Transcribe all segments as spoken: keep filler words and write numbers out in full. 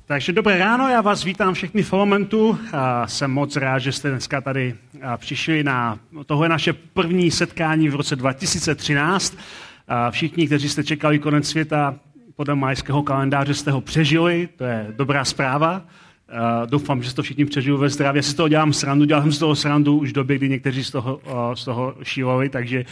Takže dobré ráno, já vás vítám všechny v Filomentu. Jsem moc rád, že jste dneska tady přišli na tohle naše první setkání v roce dva tisíce třináct. Všichni, kteří jste čekali konec světa podle majského kalendáře, jste ho přežili, to je dobrá zpráva. Doufám, že jste to všichni přežili ve zdraví. Já si z toho dělám srandu, dělal jsem z toho srandu už v době, kdy někteří z toho, z toho šíleli, takže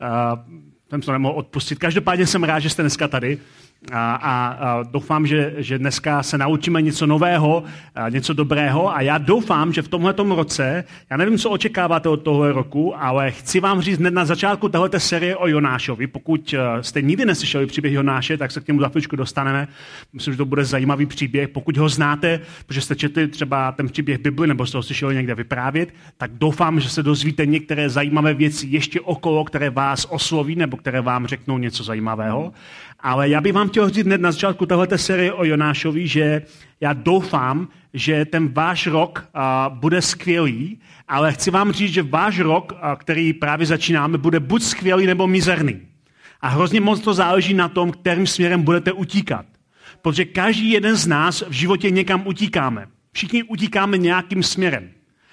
jsem to nemohl odpustit. Každopádně jsem rád, že jste dneska tady. A, a, a doufám, že, že dneska se naučíme něco nového, a něco dobrého a já doufám, že v tomhletom roce, já nevím, co očekáváte od tohle roku, ale chci vám říct hned na začátku téhleté série o Jonášovi. Pokud jste nikdy neslyšeli příběh Jonáše, tak se k němu za chvíličku dostaneme. Myslím, že to bude zajímavý příběh. Pokud ho znáte, protože jste četli třeba ten příběh Bibli nebo jste ho slyšeli někde vyprávět, tak doufám, že se dozvíte některé zajímavé věci ještě okolo, které vás osloví nebo které vám řeknou něco zajímavého. Ale já bych vám chtěl říct hned na začátku téhleté série o Jonášovi, že já doufám, že ten váš rok uh, bude skvělý, ale chci vám říct, že váš rok, uh, který právě začínáme, bude buď skvělý nebo mizerný. A hrozně moc to záleží na tom, kterým směrem budete utíkat. Protože každý jeden z nás v životě někam utíkáme. Všichni utíkáme nějakým směrem.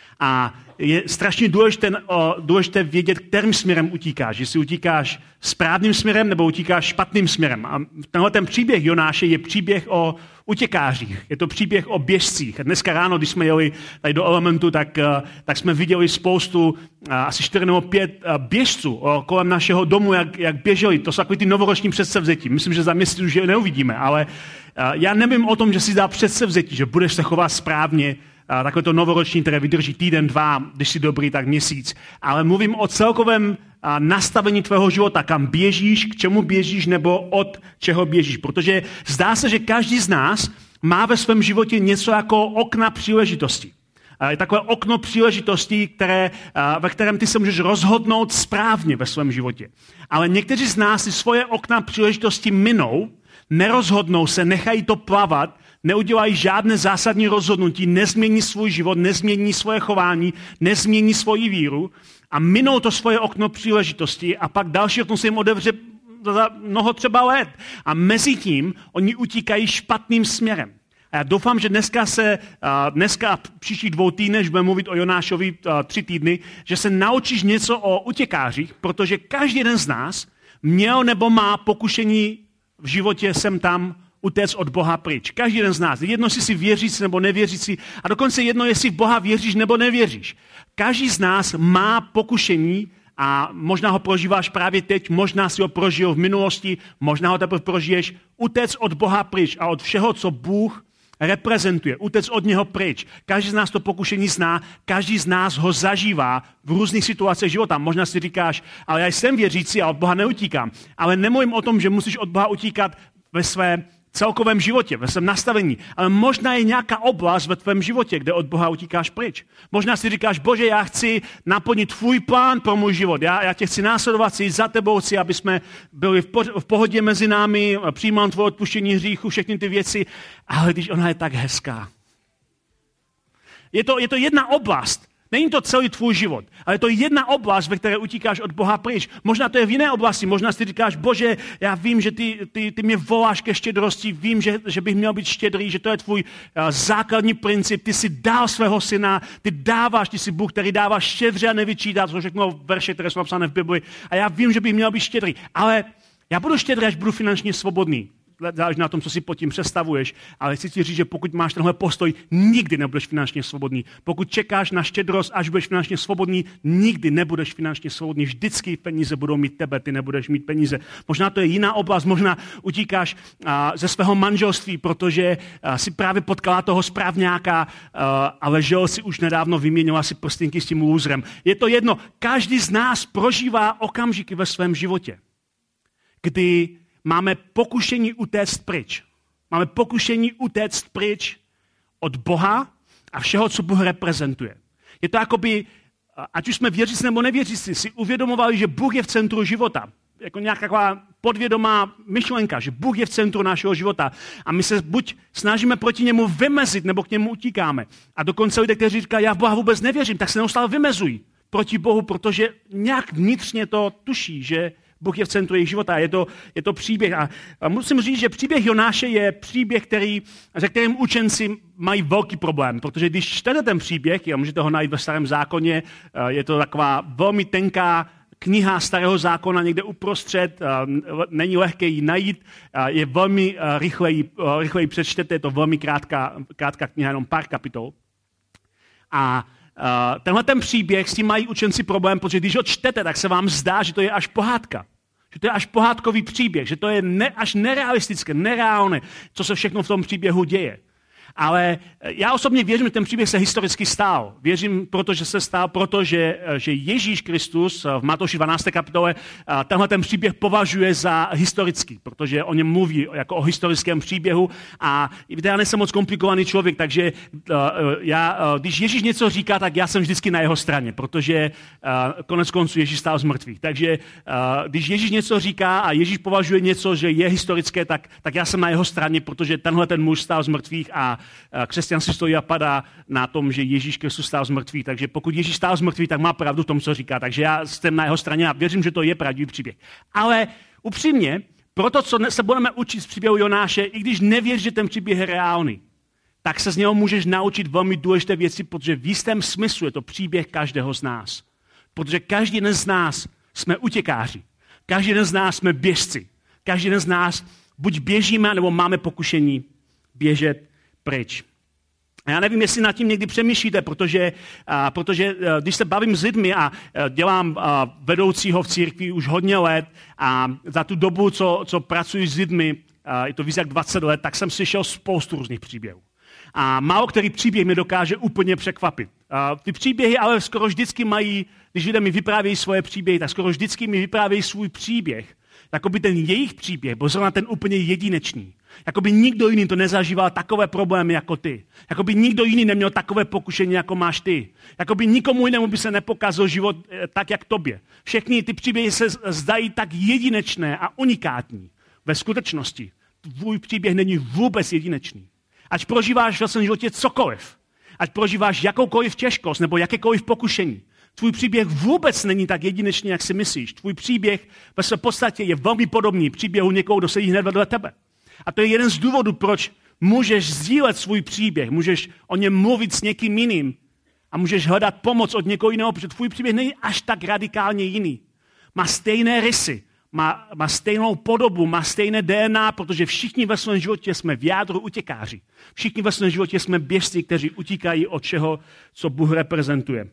A je strašně důležité, důležité vědět, kterým směrem utíkáš. Jestli utíkáš správným směrem nebo utíkáš špatným směrem. A tenhle ten příběh Jonáše je příběh o utěkářích. Je to příběh o běžcích. A dneska ráno, když jsme jeli tady do Elementu, tak, tak jsme viděli spoustu, asi čtyři nebo pět běžců kolem našeho domu, jak, jak běželi. To jsou takový ty novoroční předsevzetí. Myslím, že za měsíc už je neuvidíme, ale já nevím o tom, že si dá předsevzetí, že budeš se chovat správně, takové to novoroční, které vydrží týden, dva, když jsi dobrý, tak měsíc. Ale mluvím o celkovém nastavení tvého života, kam běžíš, k čemu běžíš, nebo od čeho běžíš. Protože zdá se, že každý z nás má ve svém životě něco jako okna příležitosti. Je takové okno příležitostí, které, ve kterém ty se můžeš rozhodnout správně ve svém životě. Ale někteří z nás si svoje okna příležitosti minou, nerozhodnou se, nechají to plavat, neudělají žádné zásadní rozhodnutí, nezmění svůj život, nezmění svoje chování, nezmění svoji víru a minou to svoje okno příležitosti a pak další okno se jim otevře za mnoho třeba let. A mezi tím oni utíkají špatným směrem. A já doufám, že dneska se, dneska a příštích dvou týdnech, budeme mluvit o Jonášovi tři týdny, že se naučíš něco o utěkářích, protože každý jeden z nás měl nebo má pokušení v životě sem tam utéct od Boha pryč. Každý jeden z nás. Jedno, jestli si věřící nebo nevěřící, a dokonce jedno, jestli v Boha věříš nebo nevěříš. Každý z nás má pokušení a možná ho prožíváš právě teď, možná si ho prožil v minulosti, možná ho teprve prožiješ, utéct od Boha pryč a od všeho, co Bůh reprezentuje, utéct od něho pryč. Každý z nás to pokušení zná, každý z nás ho zažívá v různých situacích života. Možná si říkáš, ale já jsem věřící a od Boha neutíkám. Ale nemluvím o tom, že musíš od Boha utíkat ve své celkovém životě, ve svém nastavení. Ale možná je nějaká oblast ve tvém životě, kde od Boha utíkáš pryč. Možná si říkáš, Bože, já chci naplnit tvůj plán pro můj život. Já, já tě chci následovat, chci za tebou, chci, aby jsme byli v, po, v pohodě mezi námi, přijímám tvoje odpuštění hříchu, všechny ty věci. Ale když ona je tak hezká. Je to, je to jedna oblast. Není to celý tvůj život, ale je to jedna oblast, ve které utíkáš od Boha pryč. Možná to je v jiné oblasti, možná si říkáš, Bože, já vím, že ty, ty, ty mě voláš ke štědrosti, vím, že, že bych měl být štědrý, že to je tvůj uh, základní princip, ty jsi dal svého syna, ty dáváš, ty jsi Bůh, který dává štědře a nevyčítá, to všechno verše, které jsou napsané v Bibli. A já vím, že bych měl být štědrý, ale já budu štědrý, až budu finančně svobodný. Záleží na tom, co si pod tím představuješ, ale chci ti říct, že pokud máš tenhle postoj, nikdy nebudeš finančně svobodný. Pokud čekáš na štědrost, až budeš finančně svobodný, nikdy nebudeš finančně svobodný. Vždycky peníze budou mít tebe, ty nebudeš mít peníze. Možná to je jiná oblast, možná utíkáš a, ze svého manželství, protože a, si právě potkala toho správňáka, a, ale žel si už nedávno vyměnila si prstinky s tím lůzrem. Je to jedno, každý z nás prožívá okamžiky ve svém životě, kdy máme pokušení utéct pryč. Máme pokušení utéct pryč od Boha a všeho, co Bůh reprezentuje. Je to jakoby, ať už jsme věřící nebo nevěřící, si uvědomovali, že Bůh je v centru života. Jako nějaká taková podvědomá myšlenka, že Bůh je v centru našeho života. A my se buď snažíme proti němu vymezit, nebo k němu utíkáme. A dokonce lidé, kteří říkají, já v Boha vůbec nevěřím, tak se neustále vymezují proti Bohu, protože nějak vnitřně to tuší, že Bůh je v centru jejich života. Je to, je to příběh. A, a musím říct, že příběh Jonáše je příběh, který, se kterým učenci mají velký problém, protože když čtete ten příběh, a můžete ho najít ve Starém zákoně, je to taková velmi tenká kniha Starého zákona někde uprostřed, není lehké ji najít, je velmi rychleji, rychleji přečtete, je to velmi krátká, krátká kniha, jenom pár kapitol. A tenhle ten příběh, s tím mají učenci problém, protože když ho čtete, tak se vám zdá, že to je až pohádka. Že to je až pohádkový příběh, že to je ne, až nerealistické, nereálné, co se všechno v tom příběhu děje. Ale já osobně věřím, že ten příběh se historicky stál. Věřím, protože se stál, protože že Ježíš Kristus v Matouši dvanácté kapitole tenhle ten příběh považuje za historický, protože o něm mluví jako o historickém příběhu a já nejsem moc komplikovaný člověk, takže já, když Ježíš něco říká, tak já jsem vždycky na jeho straně, protože konec konců Ježíš stál z mrtvých. Takže když Ježíš něco říká a Ježíš považuje něco, že je historické, tak, tak já jsem na jeho straně, protože tenhle ten muž stál z mrtvých a křesťanství stojí a padá na tom, že Ježíš Kristus stál z mrtvých. Takže pokud Ježíš stál z mrtvých, tak má pravdu v tom, co říká. Takže já jsem na jeho straně a věřím, že to je pravdivý příběh. Ale upřímně, proto, co se budeme učit z příběhu Jonáše, i když nevěříš, že ten příběh je reálný, tak se z něho můžeš naučit velmi důležité věci, protože v jistém smyslu je to příběh každého z nás. Protože každý jeden z nás jsme utěkáři. Každý jeden z nás jsme běžci. Každý jeden z nás buď běžíme, nebo máme pokušení běžet pryč. A já nevím, jestli nad tím někdy přemýšlíte, protože, a, protože a, když se bavím s lidmi a, a dělám a, vedoucího v církvi už hodně let a za tu dobu, co, co pracuji s lidmi, a, je to víc jak dvacet let, tak jsem slyšel spoustu různých příběhů. A málo který příběh mě dokáže úplně překvapit. A, ty příběhy ale skoro vždycky mají, když lidé mi vyprávějí svoje příběhy, tak skoro vždycky mi vyprávějí svůj příběh. Jakoby ten jejich příběh byl zrovna ten úplně jedinečný. Jakoby nikdo jiný to nezažíval takové problémy jako ty. Jakoby nikdo jiný neměl takové pokušení, jako máš ty. Jakoby nikomu jinému by se nepokazil život tak, jak tobě. Všechny ty příběhy se zdají tak jedinečné a unikátní. Ve skutečnosti tvůj příběh není vůbec jedinečný. Ať prožíváš ve svém životě cokoliv, ať prožíváš jakoukoliv těžkost nebo jakékoliv pokušení, tvůj příběh vůbec není tak jedinečný, jak si myslíš. Tvůj příběh ve své podstatě je velmi podobný příběhu někoho, kdo sedí hned vedle tebe. A to je jeden z důvodů, proč můžeš sdílet svůj příběh, můžeš o něm mluvit s někým jiným a můžeš hledat pomoc od někoho jiného, protože tvůj příběh není až tak radikálně jiný. Má stejné rysy, má, má stejnou podobu, má stejné D N A, protože všichni ve svém životě jsme v jádru utěkáři. Všichni ve svém životě jsme běžci, kteří utíkají od čeho, co Bůh reprezentuje.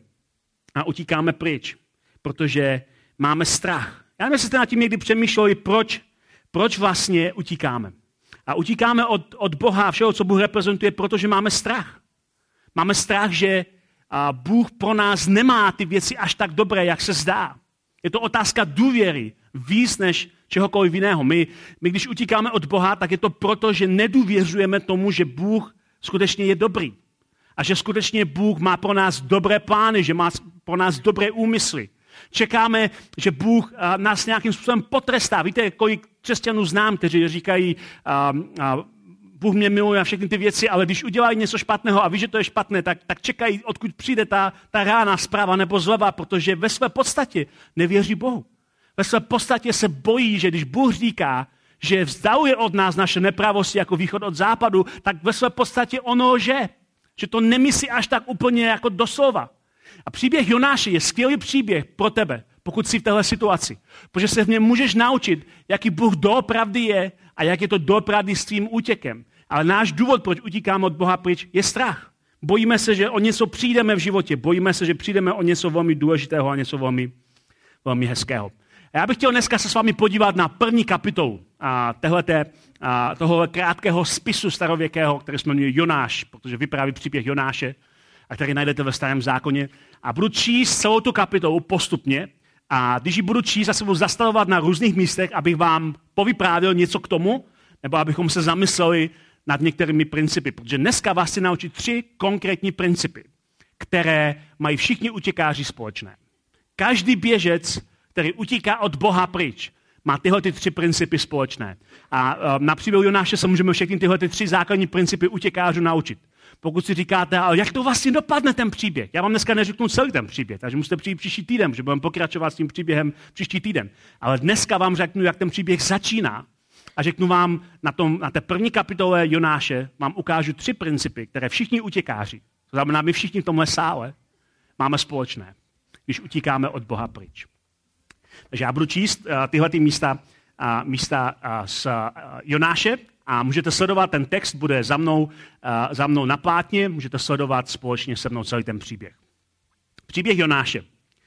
A utíkáme pryč, protože máme strach. Já nevím, jestli jste nad tím někdy přemýšleli, proč, proč vlastně utíkáme. A utíkáme od, od Boha a všeho, co Bůh reprezentuje, protože máme strach. Máme strach, že a, Bůh pro nás nemá ty věci až tak dobré, jak se zdá. Je to otázka důvěry, víc než čehokoliv jiného. My, my když utíkáme od Boha, tak je to proto, že nedůvěřujeme tomu, že Bůh skutečně je dobrý. A že skutečně Bůh má pro nás dobré plány, že má pro nás dobré úmysly. Čekáme, že Bůh nás nějakým způsobem potrestá. Víte, kolik křesťanů znám, kteří říkají, a, a, Bůh mě miluje a všechny ty věci, ale když udělají něco špatného a ví, že to je špatné, tak, tak čekají, odkud přijde ta, ta rána zprava nebo zleva, protože ve své podstatě nevěří Bohu. Ve své podstatě se bojí, že když Bůh říká, že vzdaluje od nás naše nepravosti jako východ od západu, tak ve své podstatě ono lže. Že to nemyslí až tak úplně jako doslova. A příběh Jonáše je skvělý příběh pro tebe, pokud jsi v téhle situaci. Protože se v něm můžeš naučit, jaký Bůh doopravdy je a jak je to doopravdy s tvým útěkem. Ale náš důvod, proč utíkáme od Boha pryč, je strach. Bojíme se, že o něco přijdeme v životě. Bojíme se, že přijdeme o něco velmi důležitého a něco velmi, velmi hezkého. A já bych chtěl dneska se s vámi podívat na první kapitolu a téhleté, a tohohle krátkého spisu starověkého, který se jmenuje Jonáš, protože vypráví příběh Jonáše, a který najdete ve Starém zákoně. A budu číst celou tu kapitolu postupně a když ji budu číst, já se budu zastavovat na různých místech, abych vám povyprávil něco k tomu, nebo abychom se zamysleli nad některými principy. Protože dneska vás chci naučit tři konkrétní principy, které mají všichni utěkáři společné. Každý běžec, který utíká od Boha pryč, má tyhle ty tři principy společné. A na příběhu Jonáše se můžeme všechny tyhle ty tři základní principy utěkářů naučit. Pokud si říkáte, ale jak to vlastně dopadne ten příběh? Já vám dneska neřeknu celý ten příběh, takže musíte přijít příští týden, že budeme pokračovat s tím příběhem příští týden. Ale dneska vám řeknu, jak ten příběh začíná a řeknu vám na, tom, na té první kapitole Jonáše, vám ukážu tři principy, které všichni utěkáři, to znamená my všichni v tomhle sále, máme společné, když utíkáme od Boha pryč. Takže já budu číst uh, tyhle ty místa, uh, místa uh, z uh, Jonáše a můžete sledovat, ten text bude za mnou, uh, za mnou na plátně, můžete sledovat společně se mnou celý ten příběh. Příběh Jonáše.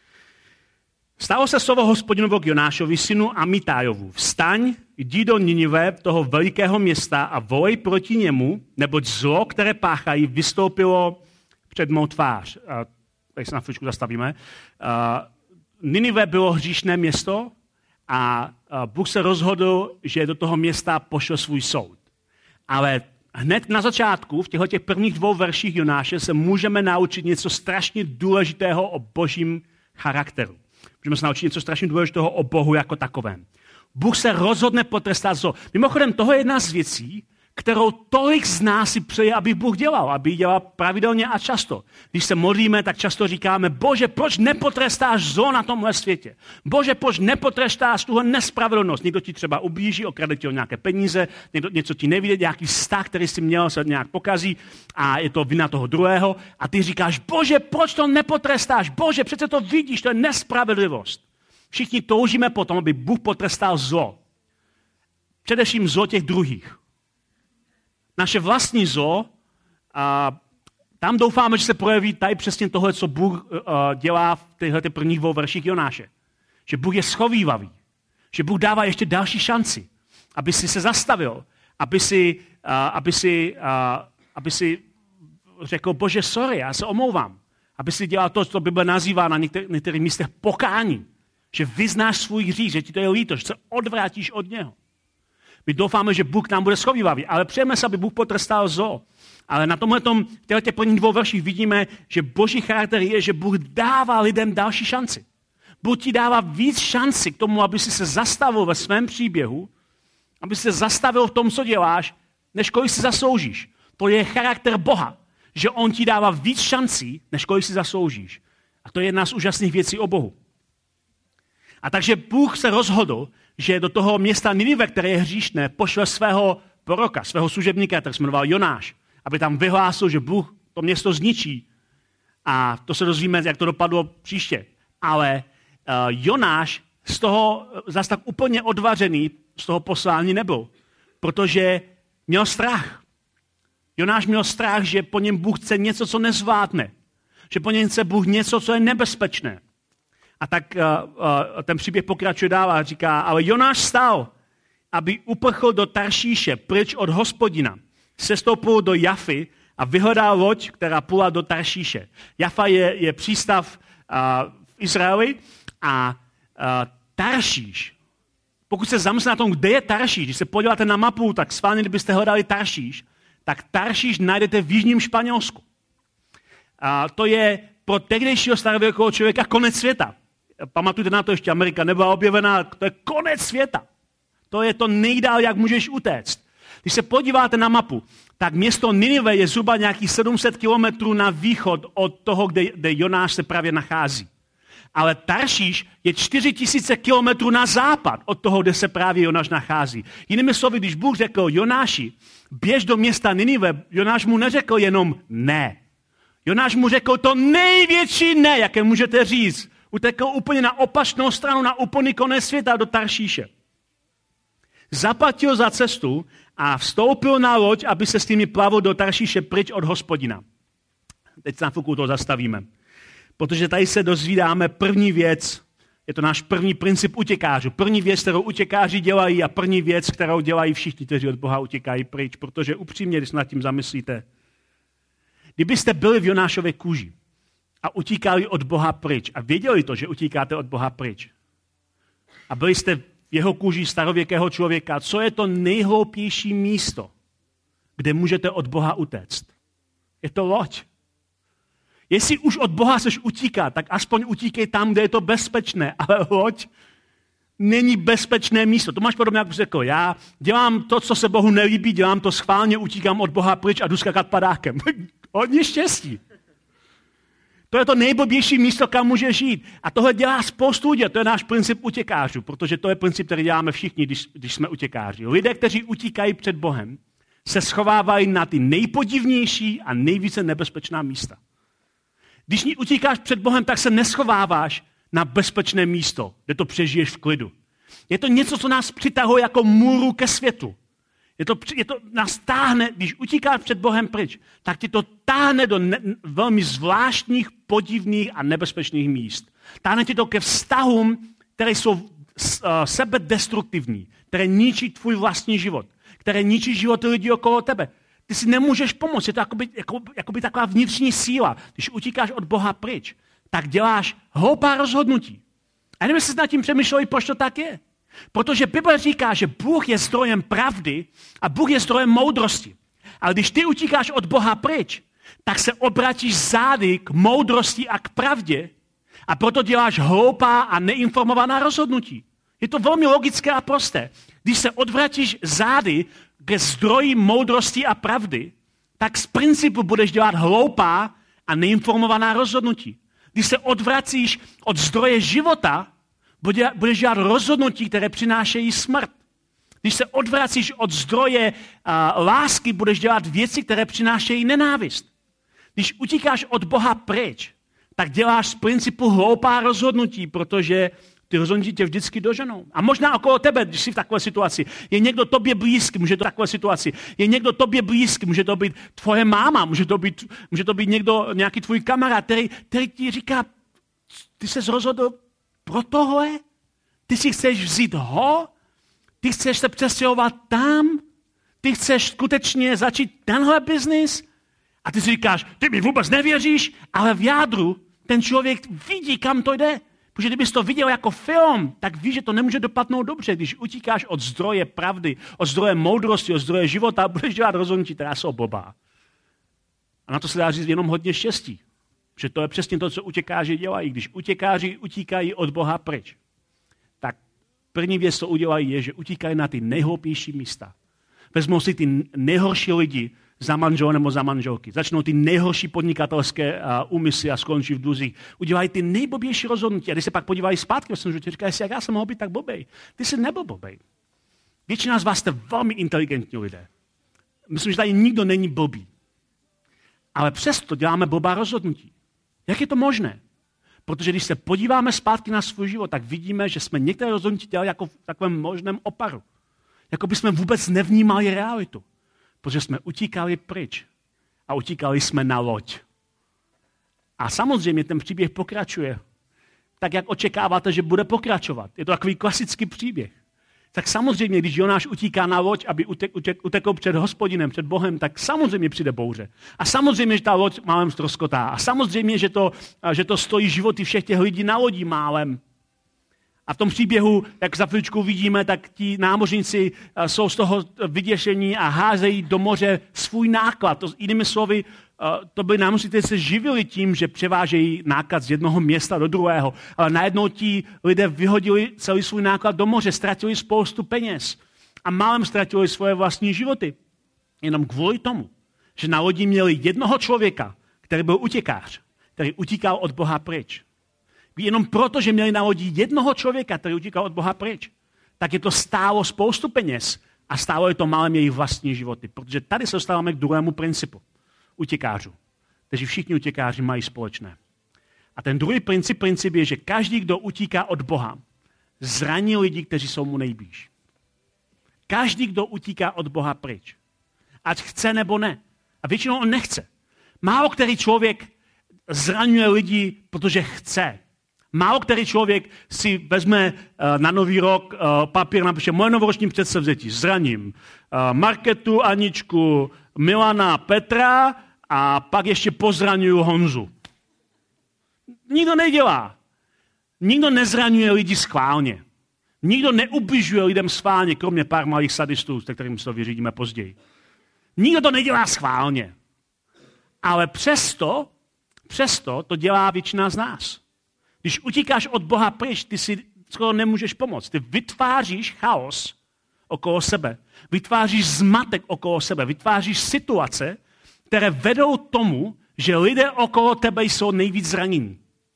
Stalo se slovo Hospodinovo k Jonášovi, synu Amitájovu. Vstaň, jdi do Ninive, toho velikého města a volej proti němu, neboť zlo, které páchají, vystoupilo před mou tvář. Uh, tady se na chvíličku zastavíme. Uh, Ninive bylo hříšné město a Bůh se rozhodl, že do toho města pošle svůj soud. Ale hned na začátku, v těchto těch prvních dvou verších Jonáše, se můžeme naučit něco strašně důležitého o božím charakteru. Můžeme se naučit něco strašně důležitého o Bohu jako takovém. Bůh se rozhodne potrestat zlo. Mimochodem, toho je jedna z věcí, kterou tolik z nás si přeje, aby Bůh dělal, aby ji dělal pravidelně a často. Když se modlíme, tak často říkáme, Bože, proč nepotrestáš zlo na tomhle světě? Bože, proč nepotrestáš tuhle nespravedlnost? Někdo ti třeba ublíží, okrade ti o nějaké peníze, někdo něco ti nevíde, nějaký vztah, který jsi měl, se nějak pokazí a je to vina toho druhého. A ty říkáš, Bože, proč to nepotrestáš? Bože, přece to vidíš, to je nespravedlivost. Všichni toužíme potom, aby Bůh potrestal zlo. Především zlo těch druhých. Naše vlastní zlo, a tam doufáme, že se projeví tady přesně tohle, co Bůh uh, dělá v těchto prvních dvou verších Jonáše. Že Bůh je schovívavý. Že Bůh dává ještě další šanci, aby si se zastavil, aby si, uh, aby si, uh, aby si řekl, Bože, sorry, já se omlouvám. Aby si dělal to, co Bible nazývá na některých, některých místech pokání. Že vyznáš svůj hřích, že ti to je líto, že se odvrátíš od něho. My doufáme, že Bůh nám bude schovívavý, ale přejeme se, aby Bůh potrestal zlo. Ale na tomhletom, v těchto prvních dvou verších vidíme, že boží charakter je, že Bůh dává lidem další šanci. Bůh ti dává víc šanci k tomu, aby si se zastavil ve svém příběhu, aby si se zastavil v tom, co děláš, než kolik si zasloužíš. To je charakter Boha, že on ti dává víc šancí, než kolik si zasloužíš. A to je jedna z úžasných věcí o Bohu. A takže Bůh se rozhodl, že do toho města Ninive, které je hříšné, pošle svého proroka, svého služebníka, který se jmenoval Jonáš, aby tam vyhlásil, že Bůh to město zničí. A to se dozvíme, jak to dopadlo příště. Ale uh, Jonáš z toho zase tak úplně odvařený, z toho poslání nebyl, protože měl strach. Jonáš měl strach, že po něm Bůh chce něco, co nezvládne. Že po něm chce Bůh něco, co je nebezpečné. A tak uh, uh, ten příběh pokračuje dál a říká, ale Jonáš stál, aby uprchl do Taršíše, pryč od Hospodina. Sestoupil do Jafy a vyhledal loď, která plula do Taršíše. Jafa je, je přístav uh, v Izraeli a uh, Taršíš, pokud se zamyslíte na tom, kde je Taršíš, když se podíváte na mapu, tak schválně, kdybyste hledali Taršíš, tak Taršíš najdete v jižním Španělsku. A to je pro tehdejšího starověkého člověka konec světa. Pamatujte na to, ještě Amerika nebyla objevená, to je konec světa. To je to nejdál, jak můžeš utéct. Když se podíváte na mapu, tak město Ninive je zhruba nějakých sedm set kilometrů na východ od toho, kde, kde Jonáš se právě nachází. Ale Taršíš je čtyři tisíce kilometrů na západ od toho, kde se právě Jonáš nachází. Jinými slovy, když Bůh řekl Jonáši, běž do města Ninive, Jonáš mu neřekl jenom ne. Jonáš mu řekl to největší ne, jaké můžete říct. Utekl úplně na opačnou stranu, na úplný konec světa do Taršíše. Zaplatil za cestu a vstoupil na loď, aby se s nimi plavil do Taršíše pryč od Hospodina. Teď se na chvilku to zastavíme. Protože tady se dozvídáme první věc, je to náš první princip utěkářů. První věc, kterou utěkáři dělají a první věc, kterou dělají všichni, kteří od Boha utěkají pryč. Protože upřímně, když se nad tím zamyslíte, kdybyste byli v Jonášově kůži a utíkali od Boha pryč a věděli to, že utíkáte od Boha pryč a byli jste v jeho kůži starověkého člověka, co je to nejhloupější místo, kde můžete od Boha utéct? Je to loď. Jestli už od Boha chceš utíkat, tak aspoň utíkej tam, kde je to bezpečné, ale loď není bezpečné místo. To máš podobně, jak bys řekl, já dělám to, co se Bohu nelíbí, dělám to schválně, utíkám od Boha pryč a jdu skakat padákem. Hodně štěstí. To je to nejblbější místo, kam můžeš žít. A tohle dělá spoustu lidí. To je náš princip utěkářů, protože to je princip, který děláme všichni, když, když jsme utěkáři. Lidé, kteří utíkají před Bohem, se schovávají na ty nejpodivnější a nejvíce nebezpečná místa. Když utíkáš před Bohem, tak se neschováváš na bezpečné místo, kde to přežiješ v klidu. Je to něco, co nás přitahuje jako můru ke světu. Je to, je to, nás táhne, když utíkáš před Bohem pryč, tak ti to táhne do ne, velmi zvláštních, podivných a nebezpečných míst. Táhne ti to ke vztahům, které jsou uh, sebedestruktivní, které ničí tvůj vlastní život, které ničí životy lidí okolo tebe. Ty si nemůžeš pomoct, je to jakoby, jakoby, jakoby taková vnitřní síla. Když utíkáš od Boha pryč, tak děláš hloupá rozhodnutí. A nevím, jestli jsi nad tím přemýšleli, proč to tak je. Protože Bible říká, že Bůh je zdrojem pravdy a Bůh je zdrojem moudrosti. Ale když ty utíkáš od Boha pryč, tak se obratíš zády k moudrosti a k pravdě a proto děláš hloupá a neinformovaná rozhodnutí. Je to velmi logické a prosté. Když se odvratíš zády ke zdroji moudrosti a pravdy, tak z principu budeš dělat hloupá a neinformovaná rozhodnutí. Když se odvracíš od zdroje života, budeš dělat rozhodnutí, které přinášejí smrt. Když se odvracíš od zdroje uh, lásky, budeš dělat věci, které přinášejí nenávist. Když utíkáš od Boha pryč, tak děláš z principu hloupá rozhodnutí, protože ty rozhodnutí tě vždycky doženou. A možná okolo tebe, když jsi v takové situaci, je někdo tobě blízký, může to takové situaci, je někdo tobě blízký, může to být tvoje máma, může to být, může to být někdo, nějaký tvůj kamarád, který, který ti říká, ty jsi rozhodl pro tohle? Ty si chceš vzít ho? Ty chceš se přestěhovat tam? Ty chceš skutečně začít tenhle biznis? A ty si říkáš, ty mi vůbec nevěříš, ale v jádru ten člověk vidí, kam to jde. Protože kdybys to viděl jako film, tak víš, že to nemůže dopadnout dobře. Když utíkáš od zdroje pravdy, od zdroje moudrosti, od zdroje života, budeš dělat rozhodnutí, která jsou blbá. A na to se dá říct jenom hodně štěstí. Že to je přesně to, co utěkáři dělají. Když utěkáři utíkají od Boha pryč, tak první věc, co udělají, je, že utíkají na ty nejhloupější místa. Vezmou si ty nejhorší lidi za manžel nebo za manželky. Začnou ty nejhorší podnikatelské uh, úmysly a skončí v dluzích. Udělají ty nejblbější rozhodnutí. A když se pak podívají zpátky, vlastně říkají si, jak já jsem mohl být tak blbej. Ty jsi nebyl blbej. Většina z vás jste velmi inteligentní lidé. Myslím, že tady nikdo není blbý. Ale přesto děláme blbá rozhodnutí. Jak je to možné? Protože když se podíváme zpátky na svůj život, tak vidíme, že jsme některé rozhodnutí dělali jako v takovém možném oparu. Jako by jsme vůbec nevnímali realitu. Protože jsme utíkali pryč. A utíkali jsme na loď. A samozřejmě ten příběh pokračuje. Tak, jak očekáváte, že bude pokračovat. Je to takový klasický příběh. Tak samozřejmě, když Jonáš utíká na loď, aby utek, utek, utekl před Hospodinem, před Bohem, tak samozřejmě přijde bouře. A samozřejmě, že ta loď málem ztroskotá. A samozřejmě, že to, že to stojí životy všech těch lidí na lodí málem. A v tom příběhu, jak za chvíličku vidíme, tak ti námořníci jsou z toho vyděšení a házejí do moře svůj náklad. To, jinými slovy, to byli námořníci, kteří se živili tím, že převážejí náklad z jednoho města do druhého. Ale najednou ti lidé vyhodili celý svůj náklad do moře, ztratili spoustu peněz a málem ztratili svoje vlastní životy. Jenom kvůli tomu, že na lodi měli jednoho člověka, který byl utěkář, který utíkal od Boha pryč. Jenom proto, že měli na lodi jednoho člověka, který utíkal od Boha pryč, tak je to stálo spoustu peněz a stálo je to málem jejich vlastní životy. Protože tady se dostáváme k druhému principu utěkářů. Takže všichni utěkáři mají společné. A ten druhý princip, princip je, že každý, kdo utíká od Boha, zraní lidi, kteří jsou mu nejblíž. Každý, kdo utíká od Boha pryč. Ať chce nebo ne. A většinou on nechce. Málo který člověk zraňuje lidi, protože chce. Málo který člověk si vezme uh, na nový rok uh, papír, napíše moje novoroční předsevzetí, zraním uh, Marketu, Aničku, Milana, Petra a pak ještě pozraňuju Honzu. Nikdo nedělá. Nikdo nezraňuje lidi schválně. Nikdo neubližuje lidem schválně, kromě pár malých sadistů, se kterým se to vyřídíme později. Nikdo to nedělá schválně. Ale přesto, přesto to dělá většina z nás. Když utíkáš od Boha pryč, ty si skoro nemůžeš pomoct. Ty vytváříš chaos okolo sebe. Vytváříš zmatek okolo sebe. Vytváříš situace, které vedou tomu, že lidé okolo tebe jsou nejvíc zranění.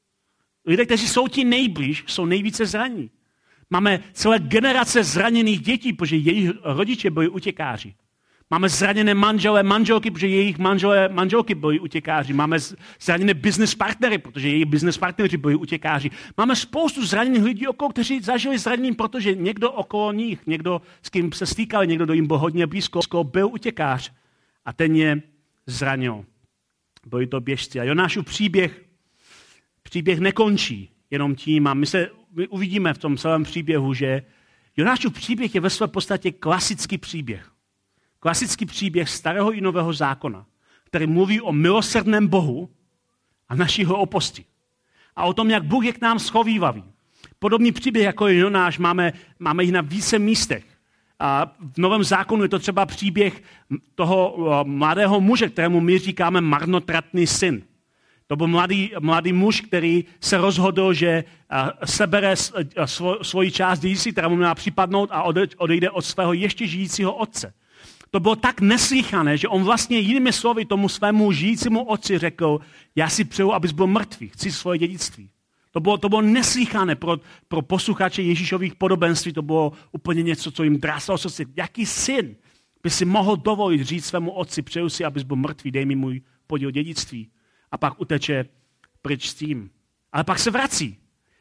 Lidé, kteří jsou ti nejblíž, jsou nejvíce zranění. Máme celé generace zraněných dětí, protože jejich rodiče byli utěkáři. Máme zraněné manželé, manželky, protože jejich manželé, manželky byli utěkáři. Máme zraněné business partnery, protože jejich business partneři byli utěkáři. Máme spoustu zraněných lidí okolo, kteří zažili zranění, protože někdo okolo nich, někdo, s kým se stýkali, někdo, kdo jim byl hodně blízko, byl utěkář a ten je zranil. Byli to běžci. A Jonášův příběh, příběh nekončí jenom tím. A my se my uvidíme v tom celém příběhu, že Jonášův příběh je ve své podstatě klasický příběh. Klasický příběh starého i nového zákona, který mluví o milosrdném Bohu a naší hlouposti. A o tom, jak Bůh je k nám schovívavý. Podobný příběh, jako je Jonáš, máme, máme i na více místech. A v Novém zákonu je to třeba příběh toho mladého muže, kterému my říkáme marnotratný syn. To byl mladý, mladý muž, který se rozhodl, že sebere svoji část dědictví, která mu měla připadnout a odejde od svého ještě žijícího otce. To bylo tak neslýchané, že on vlastně jinými slovy tomu svému žijícímu otci řekl, já si přeju, abys byl mrtvý, chci svoje dědictví. To bylo, to bylo neslýchané pro, pro posluchače Ježíšových podobenství, to bylo úplně něco, co jim drásalo srdce. Jaký syn by si mohl dovolit říct svému otci, přeju si, abys byl mrtvý, dej mi můj podíl dědictví. A pak uteče pryč s tím. Ale pak se vrací.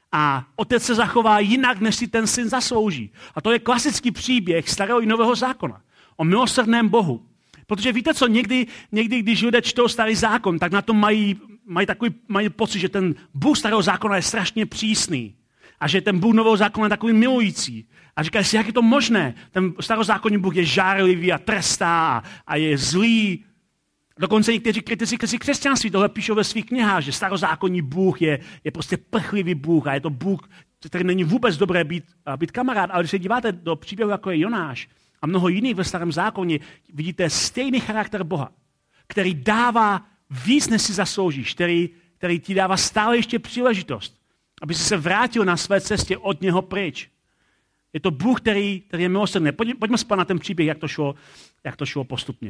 A otec se zachová jinak, než si ten syn zaslouží. A to je klasický příběh starého i nového zákona. O milosrdném Bohu. Protože víte co, někdy, někdy když lidé čtou starý zákon, tak na to mají, mají takový mají pocit, že ten Bůh starého zákona je strašně přísný. A že ten Bůh nového zákona je takový milující. A říkají si, jak je to možné? Ten starozákonní Bůh je žárlivý a trestá a, a je zlý. Dokonce někteří kritici křesťanství tohle píšou ve svých knihách, že starozákonní Bůh je, je prostě prchlivý Bůh a je to Bůh, který není vůbec dobré být, být kamarád. Ale když se díváte do příběhu, jako je Jonáš a mnoho jiných ve starém zákoně, vidíte stejný charakter Boha, který dává víc, než si zasloužíš, který, který ti dává stále ještě příležitost, aby si se vrátil na své cestě od něho pryč. Je to Bůh, který, který je milosrdný. Pojďme, pojďme spát na ten příběh, jak to šlo, jak to šlo postupně.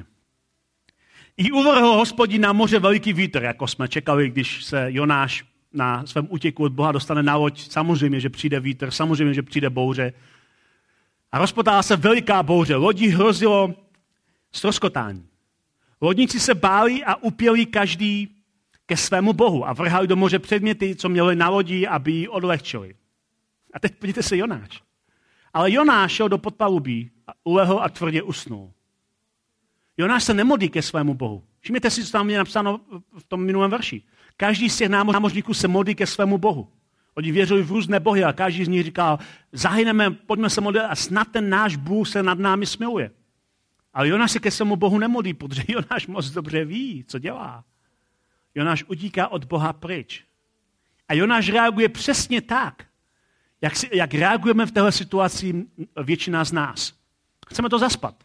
I uvrhl Hospodin na moře veliký vítr, jako jsme čekali, když se Jonáš na svém útěku od Boha dostane na loď. Samozřejmě, že přijde vítr, samozřejmě, že přijde bouře. A rozpotala se veliká bouře. Lodi hrozilo ztroskotání. Lodníci se báli a upěli každý ke svému bohu a vrhali do moře předměty, co měli na lodi, aby ji odlehčili. A teď podívejte se Jonáš. Ale Jonáš šel do podpalubí, ulehl a tvrdě usnul. Jonáš se nemodlí ke svému bohu. Všimněte si, co tam je napsáno v tom minulém verši. Každý z těch námořníků se modlí ke svému bohu. Oni věřili v různé bohy a každý z nich říkal, zahyneme, pojďme se modlit a snad ten náš Bůh se nad námi smiluje. Ale Jonáš se ke svému bohu nemodlí, protože Jonáš moc dobře ví, co dělá. Jonáš utíká od Boha pryč. A Jonáš reaguje přesně tak, jak, si, jak reagujeme v téhle situaci většina z nás. Chceme to zaspat.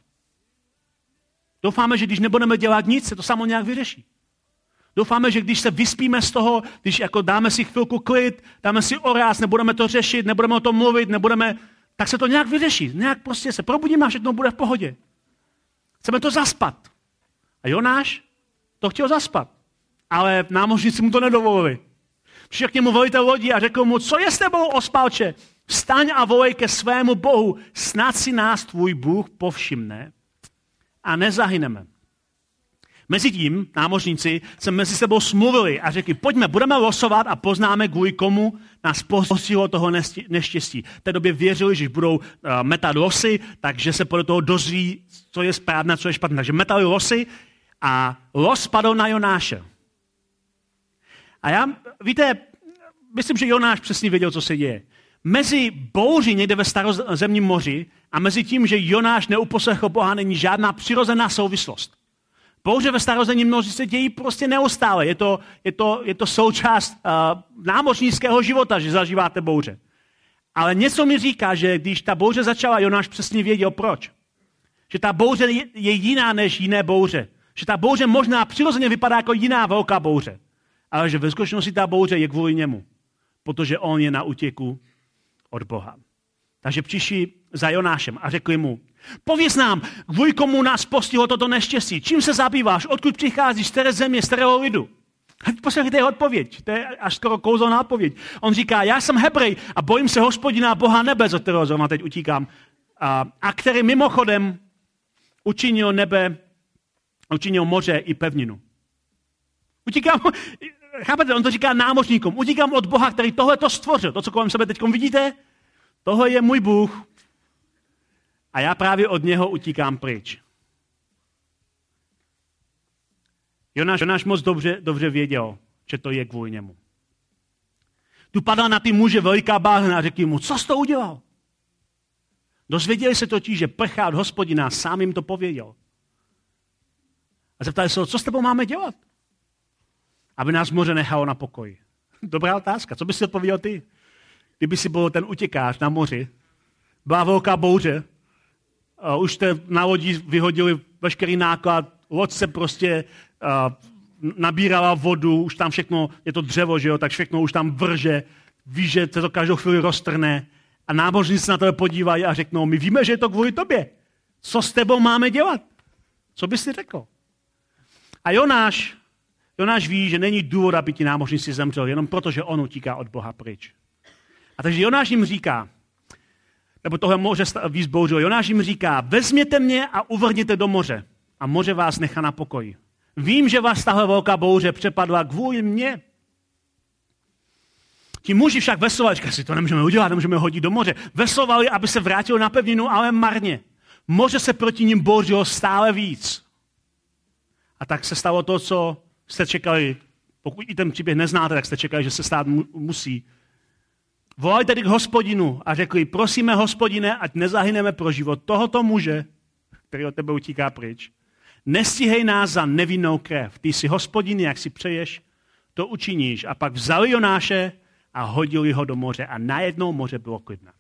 Doufáme, že když nebudeme dělat nic, se to samo nějak vyřeší. Doufáme, že když se vyspíme z toho, když jako dáme si chvilku klid, dáme si oráz, nebudeme to řešit, nebudeme o tom mluvit, nebudeme, tak se to nějak vyřeší. Nějak prostě se probudíme a všechno bude v pohodě. Chceme to zaspat. A Jonáš to chtěl zaspat. Ale námořníci mu to nedovolili. Přišel k němu velitel lodi a řekl mu, co je s tebou, ospalče? Vstaň a volej ke svému Bohu, snad si nás tvůj Bůh povšimne a nezahyneme. Mezitím námořníci se mezi sebou smluvili a řekli, pojďme, budeme losovat a poznáme, kvůli komu nás postihlo toho neštěstí. V té době věřili, že budou uh, metat losy, takže se podle toho dozví, co je správné, co je špatné. Takže metali losy a los padl na Jonáše. A já, víte, myslím, že Jonáš přesně věděl, co se děje. Mezi bouří někde ve Starozemním moři a mezi tím, že Jonáš neuposlechl Boha, není žádná přirozená souvislost. Bouře ve Starozemním moři se dějí prostě neustále. Je to, je to, je to součást uh, námořnického života, že zažíváte bouře. Ale něco mi říká, že když ta bouře začala, Jonáš přesně věděl proč. Že ta bouře je, je jiná než jiné bouře. Že ta bouře možná přirozeně vypadá jako jiná velká bouře. Ale že ve skutečnosti ta bouře je kvůli němu. Protože on je na útěku od Boha. Takže přišli za Jonášem a řekli mu, pověz nám, kvůli komu nás postihlo toto neštěstí, čím se zabýváš, odkud přicházíš, z které země, z kterého lidu. Poslouchejte jeho odpověď, to je až skoro kouzelná odpověď. On říká, já jsem Hebrej a bojím se Hospodina Boha nebe, z kterého zrovna teď utíkám, a, a který mimochodem učinil nebe, učinil moře i pevninu. Utíkám, chápete, on to říká námořníkům, utíkám od Boha, který tohle to stvořil, to, co kolem sebe teď vidíte, tohle je můj Bůh a já právě od něho utíkám pryč. Jonáš, Jonáš moc dobře, dobře věděl, že to je kvůli němu. Tu padla na ty muže veliká báhna a řekli mu, co jsi to udělal? Dozvěděli se totiž, že prchá od Hospodina, sám jim to pověděl. A zeptali se ho, co s tebou máme dělat? Aby nás moře nechalo na pokoji. Dobrá otázka, co bys si odpověděl ty? Kdyby si byl ten utěkář na moři, byla velká bouře, uh, už jste na lodi vyhodili veškerý náklad, loď se prostě uh, nabírala vodu, už tam všechno, je to dřevo, že jo, tak všechno už tam vrže, víš, že se to každou chvíli roztrhne a námořníci se na to podívají a řeknou, my víme, že je to kvůli tobě. Co s tebou máme dělat? Co bys si řekl? A Jonáš, Jonáš ví, že není důvod, aby ti námořníci zemřeli, jenom proto, že on utíká od Boha pryč. A takže Jonáš jim říká, nebo tohle moře víc bouřilo, Jonáš jim říká, vezměte mě a uvrhněte do moře a moře vás nechá na pokoji. Vím, že vás tahle velká bouře přepadla kvůli mně. Ti muži však veslovali, říkají si, to nemůžeme udělat, nemůžeme hodit do moře. Veslovali, aby se vrátili na pevninu, ale marně. Moře se proti nim bouřilo stále víc. A tak se stalo to, co jste čekali, pokud i ten příběh neznáte, tak jste čekali, že se stát mu- musí. Volali tedy k Hospodinu a řekli, prosíme Hospodine, ať nezahyneme pro život tohoto muže, který od tebe utíká pryč. Nestíhej nás za nevinnou krev. Ty jsi Hospodin, jak si přeješ, to učiníš. A pak vzali Jonáše a hodili ho do moře a najednou moře bylo klidné.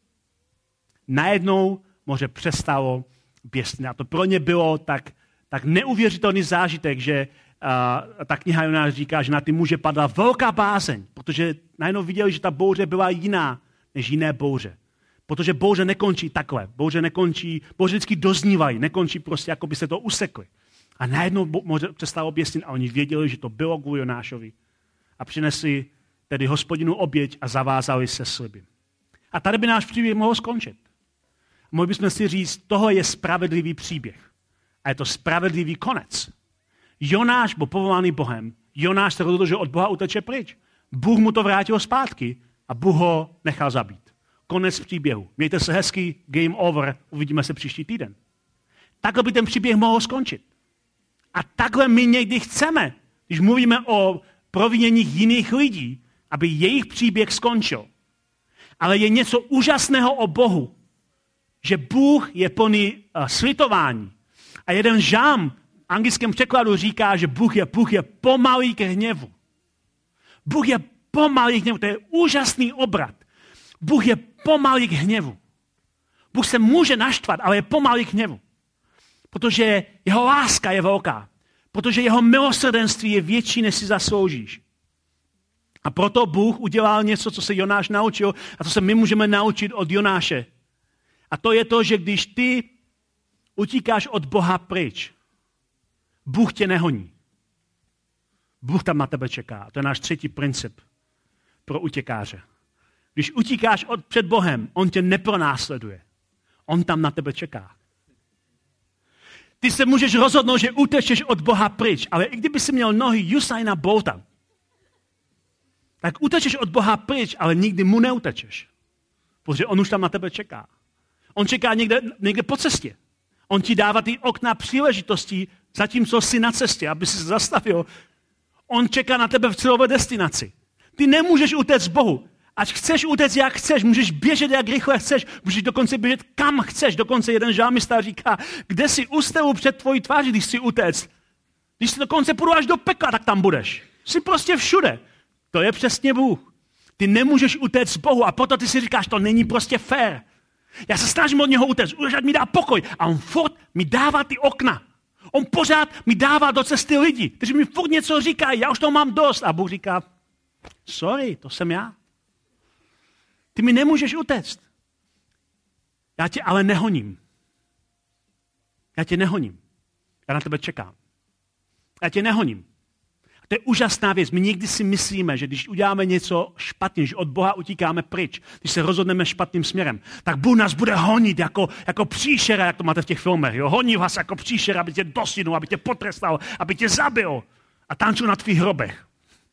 Najednou moře přestalo běsnit. A to pro ně bylo tak, tak neuvěřitelný zážitek, že uh, ta kniha Jonáš říká, že na ty muže padla velká bázeň, protože najednou viděli, že ta bouře byla jiná než jiné bouře. Protože bouře nekončí takhle. Bouře nekončí, bouře vždycky doznívají, nekončí prostě, jako by se to usekli. A najednou moře přestalo běsnit a oni věděli, že to bylo kvůli Jonášovi. A přinesli tedy Hospodinu oběť a zavázali se sliby. A tady by náš příběh mohl skončit. Mohli bychom si říct, tohle je spravedlivý příběh. A je to spravedlivý konec. Jonáš byl povoláný Bohem. Jonáš se rozhodl, že od Boha uteče pryč. Bůh mu to vrátil zpátky a Bůh ho nechal zabít. Konec příběhu. Mějte se hezky, game over, uvidíme se příští týden. Takhle by ten příběh mohl skončit. A takhle my někdy chceme, když mluvíme o proviněních jiných lidí, aby jejich příběh skončil. Ale je něco úžasného o Bohu, že Bůh je plný uh, slitování. A jeden žám v anglickém překladu říká, že Bůh je, Bůh je pomalý k hněvu. Bůh je pomalý k hněvu. To je úžasný obrat. Bůh je pomalý k hněvu. Bůh se může naštvat, ale je pomalý k hněvu. Protože jeho láska je velká. Protože jeho milosrdenství je větší, než si zasloužíš. A proto Bůh udělal něco, co se Jonáš naučil a co se my můžeme naučit od Jonáše. A to je to, že když ty utíkáš od Boha pryč, Bůh tě nehoní. Bůh tam na tebe čeká. A to je náš třetí princip pro utěkáře. Když utíkáš od, před Bohem, on tě nepronásleduje. On tam na tebe čeká. Ty se můžeš rozhodnout, že utečeš od Boha pryč, ale i kdyby si měl nohy Usaina Bolta, tak utečeš od Boha pryč, ale nikdy mu neutečeš. Protože on už tam na tebe čeká. On čeká někde, někde po cestě. On ti dává ty okna příležitostí, zatímco jsi na cestě, aby si se zastavil. On čeká na tebe v cílové destinaci. Ty nemůžeš utéct Bohu. Ať chceš utéct, jak chceš, můžeš běžet, jak rychle chceš, můžeš dokonce běžet, kam chceš. Dokonce jeden žálmista říká, kde si ustevu před tvojí tváří, když si utéct. Když si dokonce půjdu až do pekla, tak tam budeš. Jsi prostě všude. To je přesně Bůh. Ty nemůžeš utéct Bohu a proto ty si říkáš, to není prostě fér. Já se snažím od něho utéct, ať mi dá pokoj. A on furt mi dává ty okna. On pořád mi dává do cesty lidi, kteří mi furt něco říkají, já už toho mám dost. A Bůh říká, sorry, to jsem já. Ty mi nemůžeš utéct. Já tě ale nehoním. Já tě nehoním. Já na tebe čekám. Já tě nehoním. To je úžasná věc. My někdy si myslíme, že když uděláme něco špatně, že od Boha utíkáme pryč, když se rozhodneme špatným směrem, tak Bůh nás bude honit jako, jako příšera, jak to máte v těch filmech. Jo? Honí vás jako příšera, aby tě dostihnout, aby tě potrestal, aby tě zabil a tančil na tvých hrobech.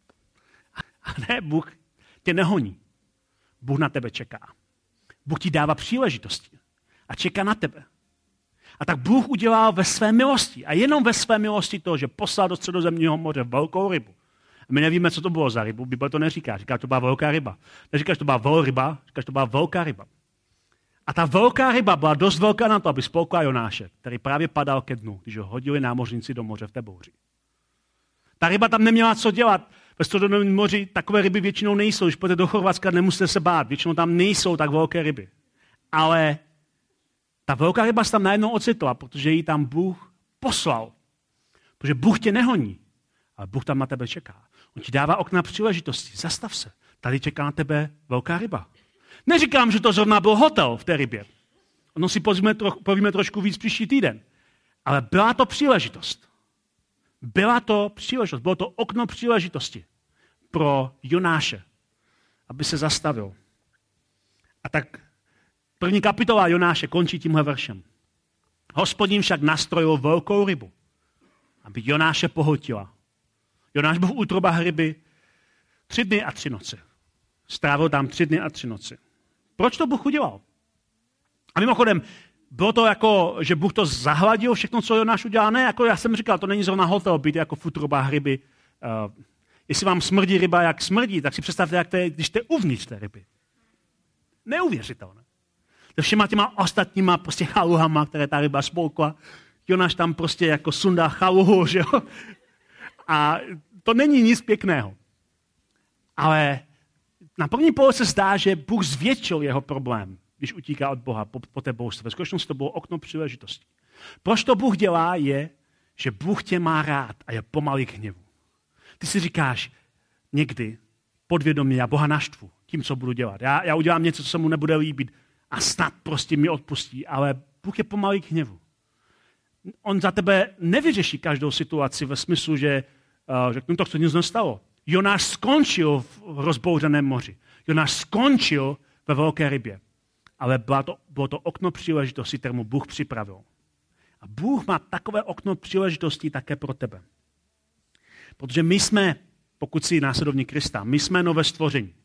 A ne, Bůh tě nehoní. Bůh na tebe čeká. Bůh ti dává příležitosti a čeká na tebe. A tak Bůh udělal ve své milosti. A jenom ve své milosti to, že poslal do Středozemního moře velkou rybu. A my nevíme, co to bylo za rybu. Bible to neříká. Říká, že to byla velká ryba. Neříká, že to byla velryba, říká, že to byla velká ryba. A ta velká ryba byla dost velká na to, aby spolkla Jonáše, který právě padal ke dnu, když ho hodili námořníci do moře v té bouři. Ta ryba tam neměla co dělat. Ve Středozemním moři takové ryby většinou nejsou. Když půjdete do Chorvatska, nemusíte se bát. Většinou tam nejsou tak velké ryby. Ale ta velká ryba se tam najednou ocitla, protože ji tam Bůh poslal. Protože Bůh tě nehoní, ale Bůh tam na tebe čeká. On ti dává okna příležitosti. Zastav se. Tady čeká na tebe velká ryba. Neříkám, že to zrovna byl hotel v té rybě. Ono si povíme, tro, povíme trošku víc příští týden. Ale byla to příležitost. Byla to příležitost. Bylo to okno příležitosti pro Jonáše, aby se zastavil. A tak první kapitola Jonáše končí tímhle veršem. Hospodin však nastrojil velkou rybu, aby Jonáše pohltila. Jonáš byl v útrobách ryby tři dny a tři noci. Strávil tam tři dny a tři noci. Proč to Bůh udělal? A mimochodem, bylo to jako, že Bůh to zahladil všechno, co Jonáš udělal? Ne, jako já jsem říkal, to není zrovna hotel být jako v útrobách ryby. Uh, jestli vám smrdí ryba, jak smrdí, tak si představte, jak to je, když jste uvnitř té ryby. Neuvěřitelné. Se všema těma ostatníma prostě chaluhama, které ta ryba spolkla. Jonáš tam prostě jako sundá chaluhu, že jo? A to není nic pěkného. Ale na první pohled se zdá, že Bůh zvětšil jeho problém, když utíká od Boha po, po té bouřce. Ve skutečnosti to bylo okno příležitosti. Proč to Bůh dělá, je, že Bůh tě má rád a je pomalý k hněvu. Ty si říkáš někdy podvědomě, já Boha naštvu tím, co budu dělat. Já, já udělám něco, co se mu nebude líbit a snad prostě mi odpustí, ale Bůh je pomalý k hněvu. On za tebe nevyřeší každou situaci ve smyslu, že uh, řeknu to, co nic nestalo. Jonáš skončil v rozbouřeném moři. Jonáš skončil ve velké rybě. Ale bylo to, bylo to okno příležitosti, kterému Bůh připravil. A Bůh má takové okno příležitosti také pro tebe. Protože my jsme, pokud jsi následovník Krista, my jsme nové stvoření.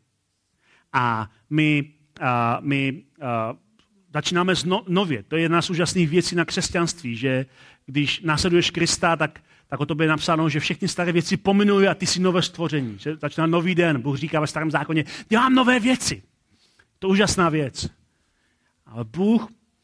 A my, a my a začínáme zno, nově. To je jedna z úžasných věcí na křesťanství, že když následuješ Krista, tak, tak o tobě je napsáno, že všechny staré věci pominuly a ty jsi nové stvoření. Že začíná nový den. Bůh říká ve starém zákoně, dělám nové věci. To je úžasná věc. Ale Bůh,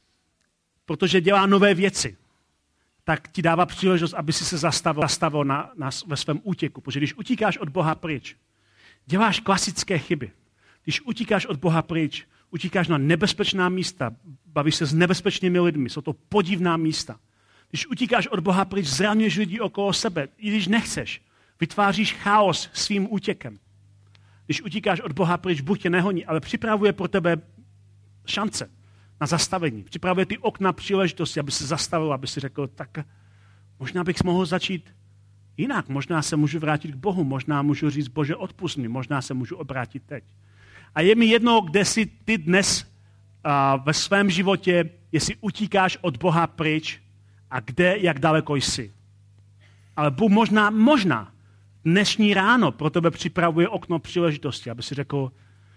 protože dělá nové věci, tak ti dává příležitost, aby si se zastavil, zastavil na, na, ve svém útěku. Protože když utíkáš od Boha pryč, děláš klasické chyby. Když utíkáš od Boha pryč, utíkáš na nebezpečná místa, bavíš se s nebezpečnými lidmi, jsou to podivná místa. Když utíkáš od Boha pryč, zraňuješ lidi okolo sebe, i když nechceš. Vytváříš chaos svým útěkem. Když utíkáš od Boha pryč, Bůh tě nehoní, ale připravuje pro tebe šance na zastavení. Připravuje ty okna příležitosti, aby se zastavil, aby si řekl, tak možná bych mohl začít jinak. Možná se můžu vrátit k Bohu, možná můžu říct, Bože, odpusť mi, možná se můžu obrátit teď. A je mi jedno, kde jsi ty dnes uh, ve svém životě, jestli utíkáš od Boha pryč a kde, jak daleko jsi. Ale Bůh možná, možná dnešní ráno pro tebe připravuje okno příležitosti, aby si řekl,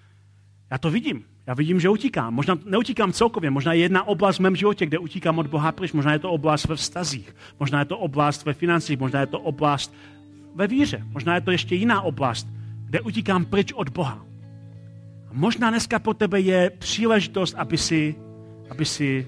já to vidím. Já vidím, že utíkám. Možná neutíkám celkově, možná je jedna oblast v mém životě, kde utíkám od Boha pryč. Možná je to oblast ve vztazích, možná je to oblast ve financích, možná je to oblast ve víře. Možná je to ještě jiná oblast, kde utíkám pryč od Boha. A možná dneska pro tebe je příležitost, aby si, aby si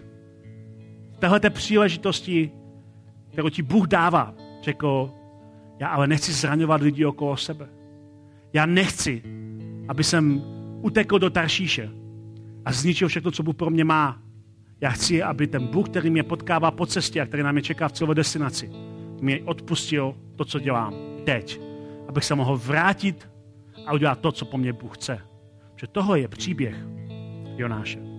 v téhleté příležitosti, kterou ti Bůh dává, řekl, já ale nechci zraňovat lidi okolo sebe. Já nechci, aby jsem utekl do Taršíše a zničil všechno, co Bůh pro mě má. Já chci, aby ten Bůh, který mě potkává po cestě a který na mě čeká v celé destinaci, mě odpustil to, co dělám teď. Abych se mohl vrátit a udělat to, co po mně Bůh chce. Že tohle je příběh Jonáše.